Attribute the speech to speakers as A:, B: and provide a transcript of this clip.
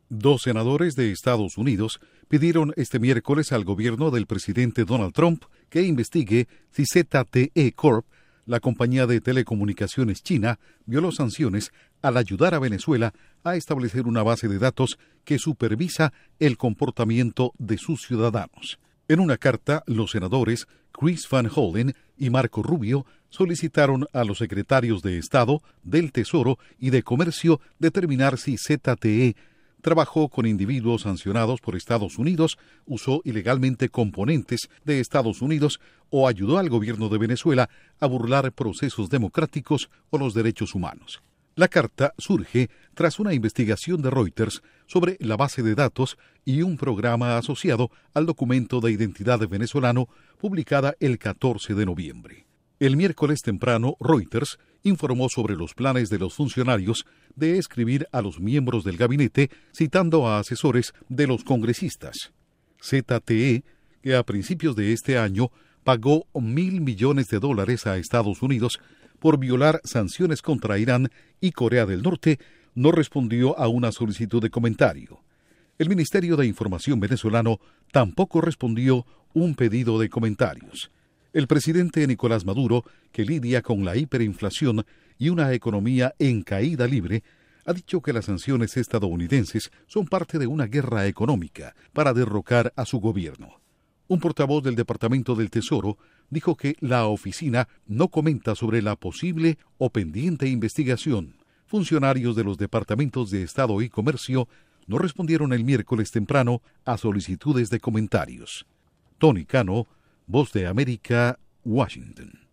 A: Dos senadores de Estados Unidos pidieron este miércoles al gobierno del presidente Donald Trump que investigue si ZTE Corp, la compañía de telecomunicaciones china, violó sanciones al ayudar a Venezuela a establecer una base de datos que supervisa el comportamiento de sus ciudadanos. En una carta, los senadores Chris Van Hollen y Marco Rubio solicitaron a los secretarios de Estado, del Tesoro y de Comercio determinar si ZTE trabajó con individuos sancionados por Estados Unidos, usó ilegalmente componentes de Estados Unidos o ayudó al gobierno de Venezuela a burlar procesos democráticos o los derechos humanos. La carta surge tras una investigación de Reuters sobre la base de datos y un programa asociado al documento de identidad venezolano publicada el 14 de noviembre. El miércoles temprano, Reuters informó sobre los planes de los funcionarios de escribir a los miembros del gabinete citando a asesores de los congresistas. ZTE, que a principios de este año pagó $1.000 millones a Estados Unidos por violar sanciones contra Irán y Corea del Norte, no respondió a una solicitud de comentario. El Ministerio de Información venezolano tampoco respondió un pedido de comentarios. El presidente Nicolás Maduro, que lidia con la hiperinflación y una economía en caída libre, ha dicho que las sanciones estadounidenses son parte de una guerra económica para derrocar a su gobierno. Un portavoz del Departamento del Tesoro dijo que la oficina no comenta sobre la posible o pendiente investigación. Funcionarios de los departamentos de Estado y Comercio no respondieron el miércoles temprano a solicitudes de comentarios. Tony Cano, Voz de América, Washington.